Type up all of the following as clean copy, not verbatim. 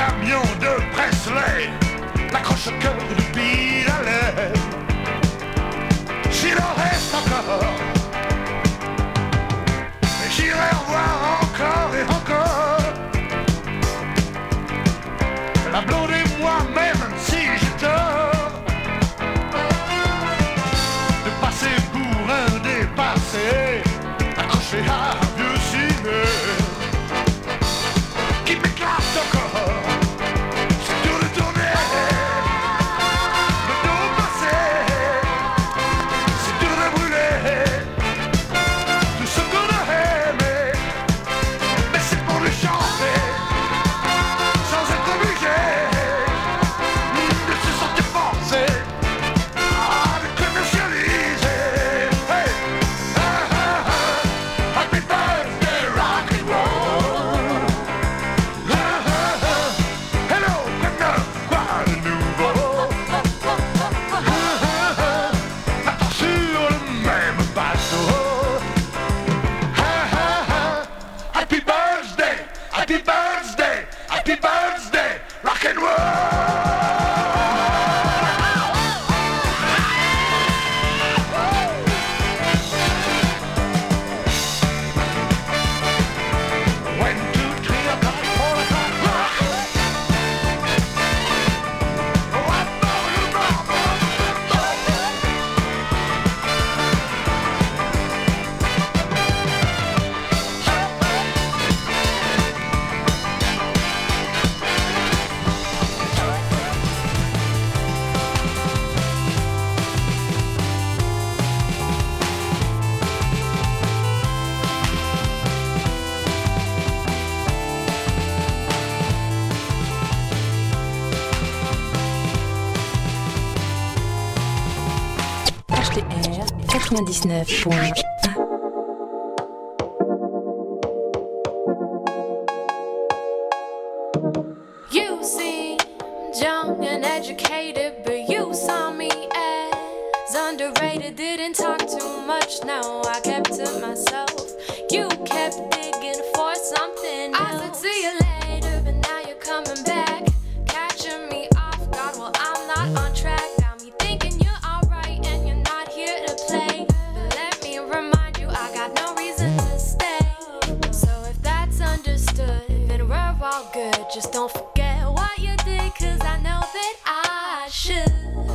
camion de Presley, l'accroche au cœur de Bill Haley. S'il en reste encore, j'irai revoir encore et encore la blonde et moi, même si je dors, de passer pour un dépassé, accroché à un vieux ciné qui m'éclate encore. C'est dur de tourner le dos passé, c'est dur de brûler tout ce qu'on a aimé, mais c'est pour le chanter sans être obligé de se sentir forcé à le commercialiser. Hey, happy birthday rock and roll. Hello, quoi de nouveau? Attends sur le même bateau. Happy birthday, happy birthday, happy birthday, rock and roll. One, two, three o'clock, 4 o'clock, rock. Oh, I know you know. HTR 99.1. You seem young and educated, but you saw me as underrated. Didn't talk too much, no, I kept to myself. You kept digging for something else. I said see you later, but now you're coming back, catching me off guard. Well, I'm not on track. Got me thinking you're alright and you're not here to play. But let me remind you, I got no reason to stay. So if that's understood, then we're all good. Just don't forget what you did, cause I know that I should.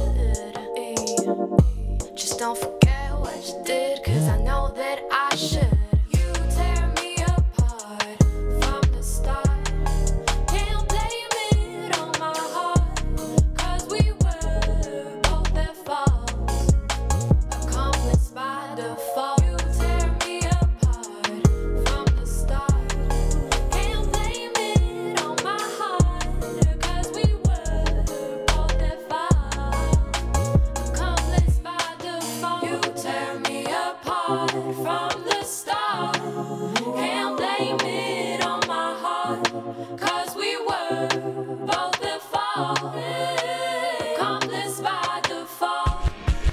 Just don't forget what you did, cause I know that I should. You tear me apart from the start. Can't blame it on my heart, cause we were both at fault. Accomplished by default. You tear me apart from the start. Can't blame it on my heart, cause we were both at fault. Accomplished by default. You tear me apart from the start. Can't blame it on my heart, cause we were both at fault. Accomplished by default.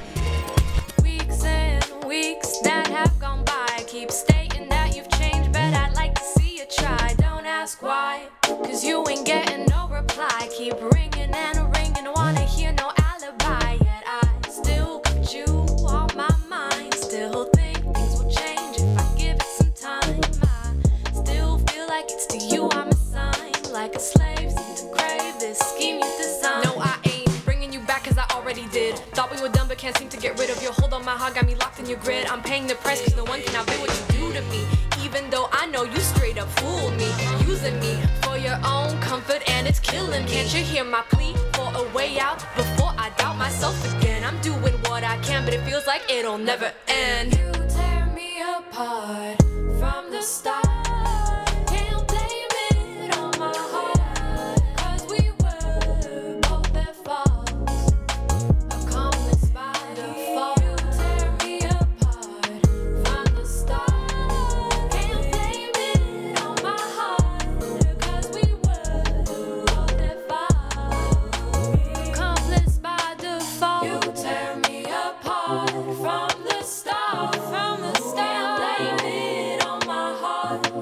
Weeks and weeks that have gone by, keep stating that you've changed, but I'd like to see you try. Don't ask why, cause you ain't getting no reply. Keep ringing and ringing, wanna hear no alibi. Yet I still got you on my mind. Still think things will change if I give it some time. I still feel like it's to you I'm assigned. Like a slave, seem to crave this scheme you designed. No, I ain't bringing you back cause I already did. Thought we were done but can't seem to get rid of your hold on my heart. Got me locked in your grid. I'm paying the price cause no one can outbid what you do to me. Even though I know you straight up fooled me, using me for your own comfort and it's killing me. Can't you hear my plea for a way out before I doubt myself again? I'm doing what I can but it feels like it'll never end. You tear me apart from the start. Can't blame it on my heart, cause we were both at fault. Accomplished by default. You tear me apart from the start. Can't blame it on my heart, cause we were both at fault. Accomplished by default. You tear me apart from the start. From the start. Can't blame it on my heart,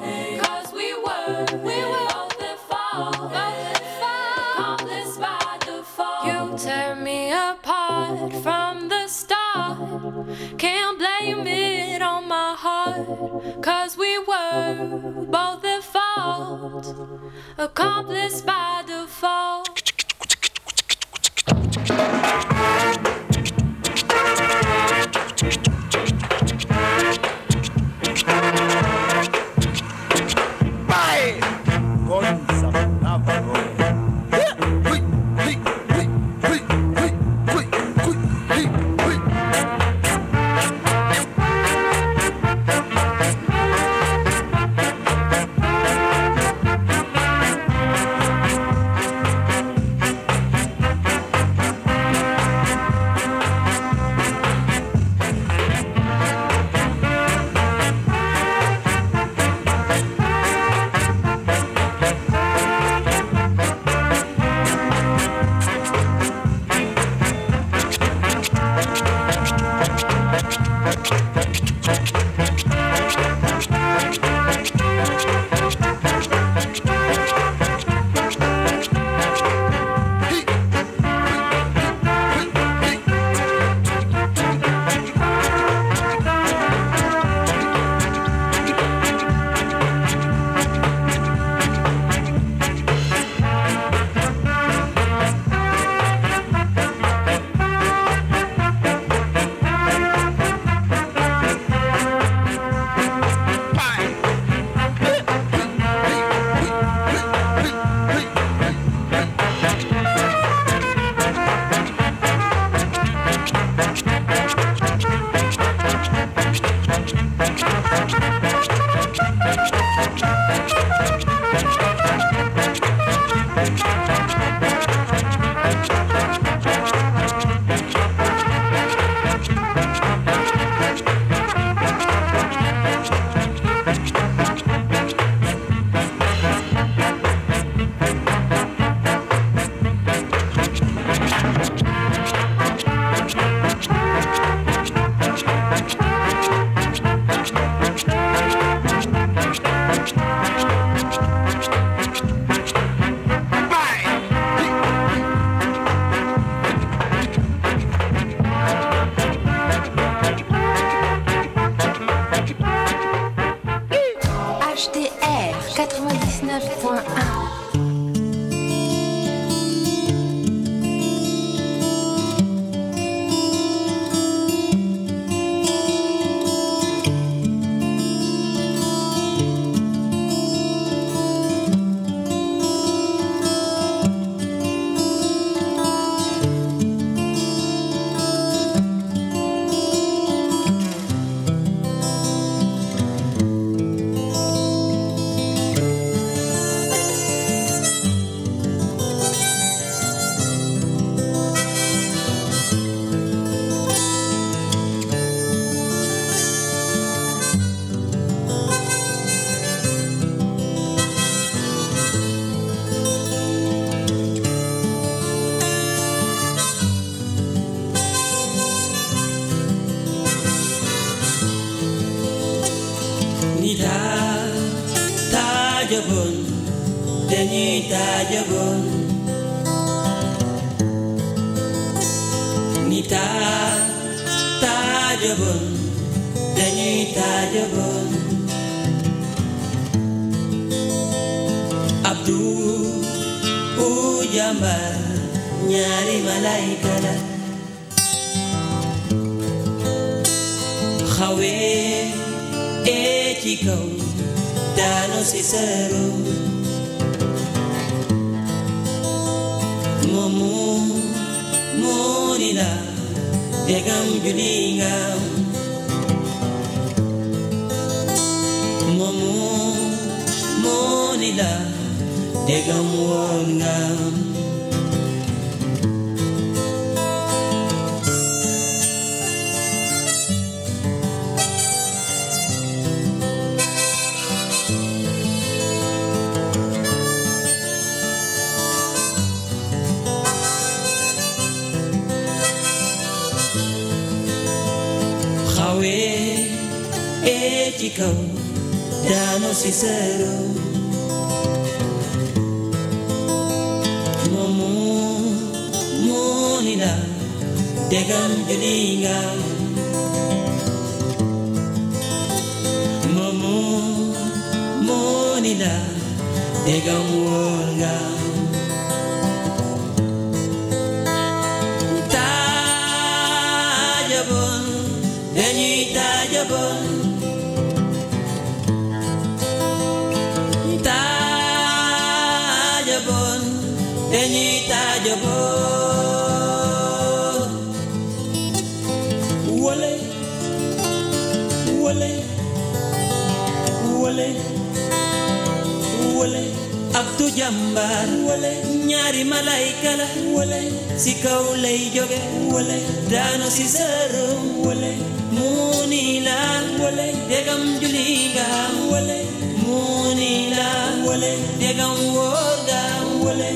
both at fault, accomplished by default. Dano sincero, monina, degam julinga, julinga degam wonga tajabon denyi tajabon tajabon denyi tajabon wole wole wole wole abdu jambar wole ñaari malaika la wole si kaw lay jóge wole daanu si sërum wole muuni la wole degam julinga wole muuni la wole degam worga wole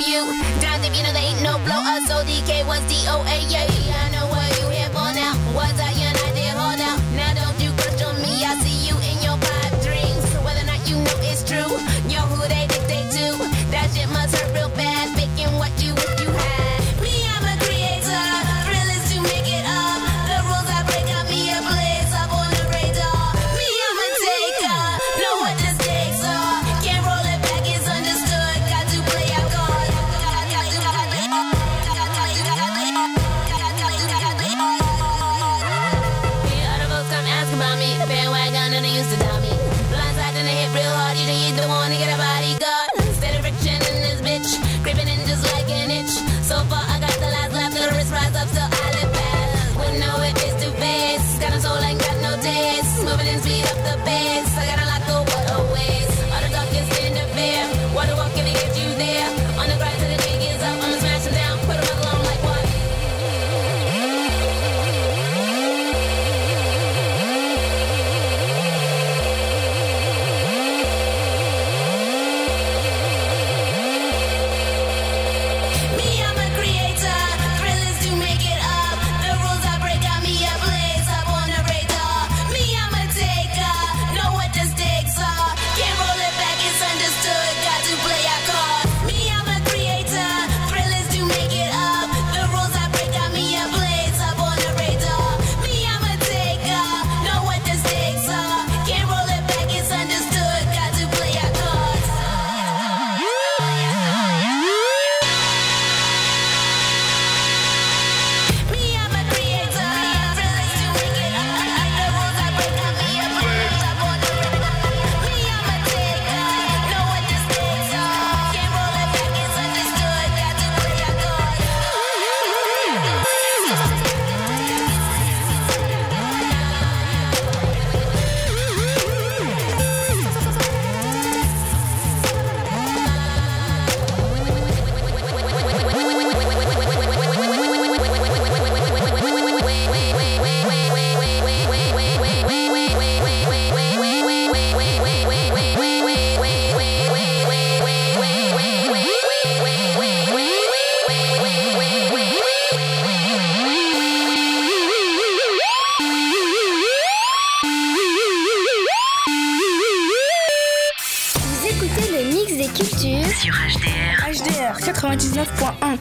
you. Down if you know they ain't no blow us. ODK was DOA, yeah. I know what you here for now. Was I united? Hold out. Now don't you question me. I see you in your pipe dreams. Whether or not you know it's true. Yo, who they dictate to. That shit must hurt real bad. Faking what you wish you had. Me, I'm a creator. Thrill is to make it up. The rules I break got me a place up on the radar. Me, I'm a taker. Know what the stakes are. Can't roll it back, it's understood. Got to play our cards. Other folks come ask about me. The bandwagon and they used to doubt me. Blindside and they hit real hard. You don't want to get a bodyguard. Steady friction in this bitch. Creeping in just like an itch. So far I got the last laugh. The wrist rise up till I live fast. Wouldn't know it face to face. Got a soul ain't got no taste. Moving and speed up the pace. I gotta lock the water ways. All the dark is in the fear. Water walk can get you there. On the grind till the day gets up. I'ma smash them down. Put them alone like what? Me, I'm a creator. Thrill is to make it up. The rules I break got me a place up on the radar. Me, I'm a taker. Know what the stakes are. Can't roll it back, it's understood. Got to play our cards. Me, I'm a creator. Thrill is to make it up. The rules I break got me a place up on the radar. Me, I'm a taker. Know what the stakes are. Can't roll it back, it's understood. Got to play our cards. Me, I'm a creator. Thrill is to make it up. The rules I break got me a place up on the radar. Me, I'm a taker. Know what the stakes are. Can't roll it back, it's understood. Got to play our cards. Vous écoutez le mix des cultures Sur HDR. HDR 99.1.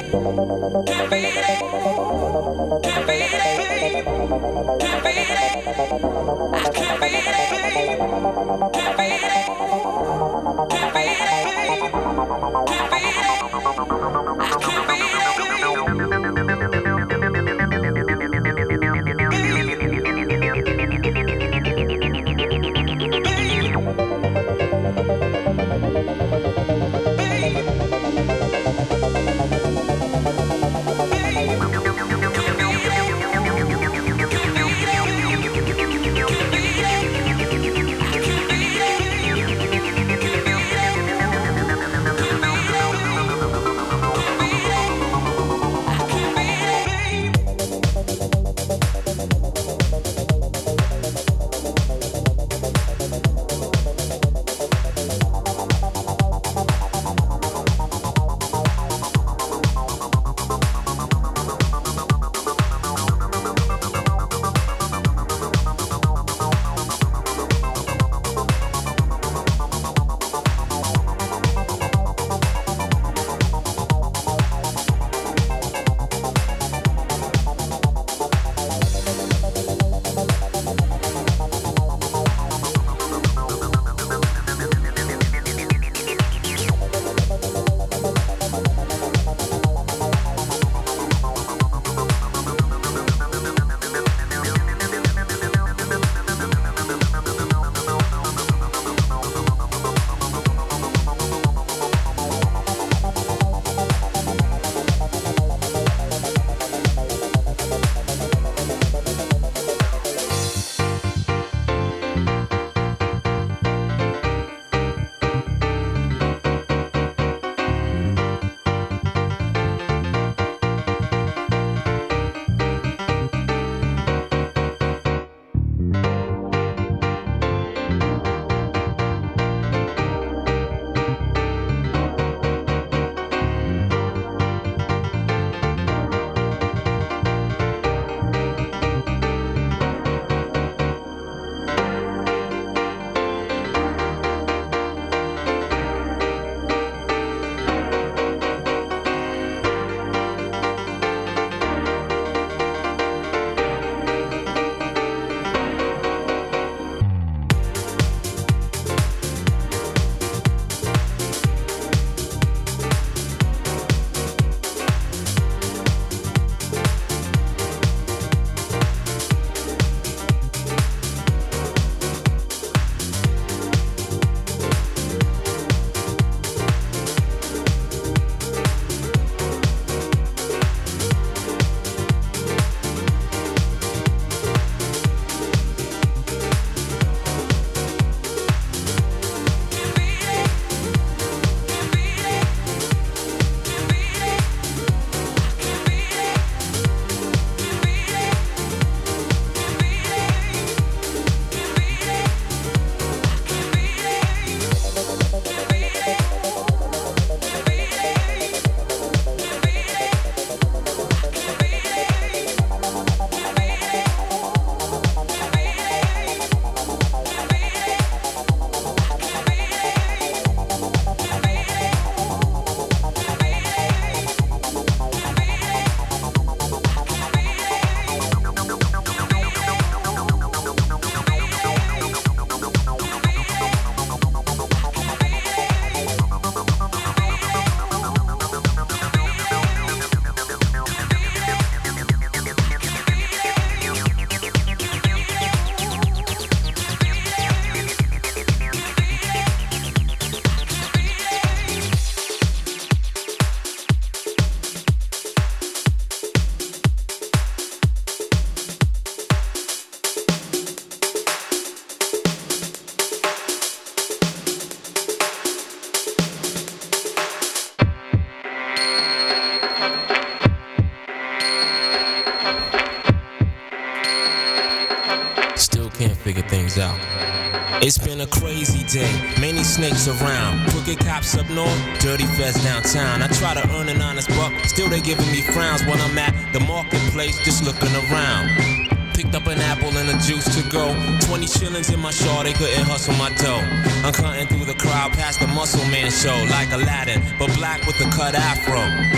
figure things out. It's been a crazy day, many snakes around. Crooked cops up north, dirty feds downtown. I try to earn an honest buck, still they giving me frowns when I'm at the marketplace, just looking around. Picked up an apple and a juice to go. 20 shillings in my shawl, they couldn't hustle my dough. I'm cutting through the crowd past the Muscle Man show, like Aladdin, but black with a cut afro.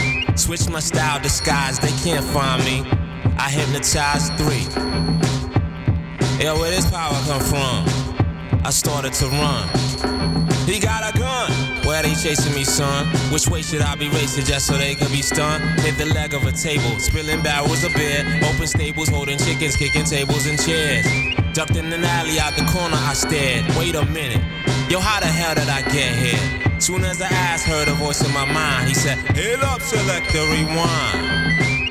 Switch my style, disguise, they can't find me. I hypnotized 3. Yo, where this power come from? I started to run. He got a gun. Where they chasing me, son? Which way should I be racing just so they could be stunned? Hit the leg of a table, spilling barrels of beer. Open stables, holding chickens, kicking tables and chairs. Ducked in an alley, out the corner I stared. Wait a minute, yo, how the hell did I get here? Soon as the ass heard a voice in my mind, he said, "Hail up, selector, rewind."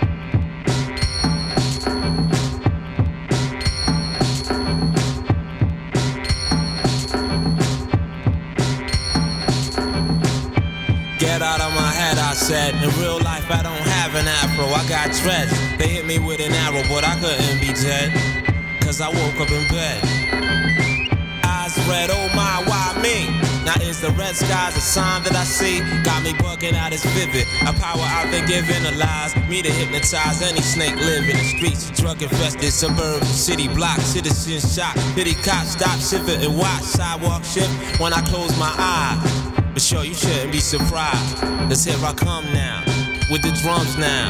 Get out of my head, I said. In real life, I don't have an afro, I got dreads. They hit me with an arrow, but I couldn't be dead. Cause I woke up in bed. Eyes red, oh my, why me? Now is the red skies a sign that I see? Got me bugging out, it's vivid. A power I've been given allows me to hypnotize any snake live in the streets. Drug infested suburban city block. Citizens shot, pity cops stop, shiver and watch. Sidewalk shift when I close my eyes. But sure, you shouldn't be surprised. Cause here I come now, with the drums now.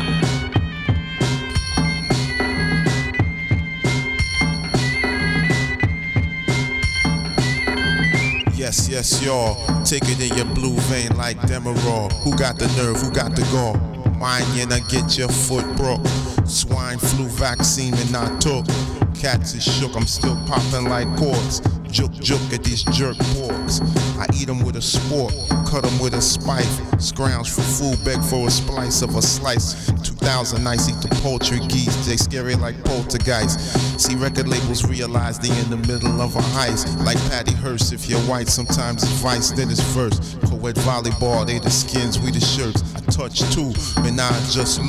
Yes, yes, y'all. Take it in your blue vein like Demerol. Who got the nerve? Who got the gall? Mine, I get your foot broke. Swine flu vaccine and I took. Cats is shook, I'm still popping like corks. Joke, joke at these jerk porks. I eat them with a spork, cut them with a spike. Scrounge for food, beg for a splice of a slice. 2000 nights, eat the poultry geese. They scary like poltergeist. See, record labels realize they in the middle of a heist. Like Patty Hearst, if you're white, sometimes it's vice, then it's verse. Co-ed volleyball, they the skins, we the shirts. I touch too, but now I just